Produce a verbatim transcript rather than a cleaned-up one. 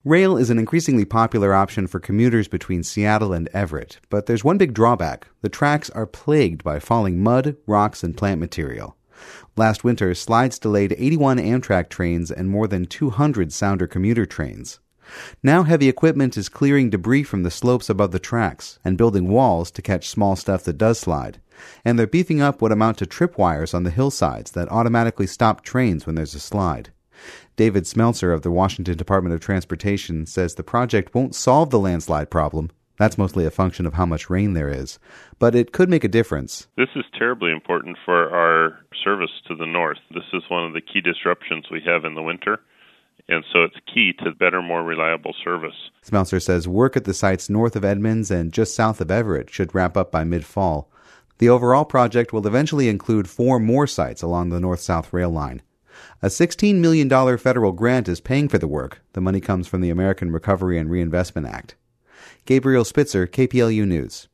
Rail is an increasingly popular option for commuters between Seattle and Everett, but there's one big drawback. The tracks are plagued by falling mud, rocks, and plant material. Last winter, slides delayed eighty-one Amtrak trains and more than two hundred Sounder commuter trains. Now heavy equipment is clearing debris from the slopes above the tracks and building walls to catch small stuff that does slide. And they're beefing up what amount to tripwires on the hillsides that automatically stop trains when there's a slide. David Smeltzer of the Washington Department of Transportation says the project won't solve the landslide problem. That's mostly a function of how much rain there is. But it could make a difference. This is terribly important for our service to the north. This is one of the key disruptions we have in the winter. And so it's key to better, more reliable service. Smeltzer says work at the sites north of Edmonds and just south of Everett should wrap up by mid-fall. The overall project will eventually include four more sites along the north-south rail line. A sixteen million dollars federal grant is paying for the work. The money comes from the American Recovery and Reinvestment Act. Gabriel Spitzer, K P L U News.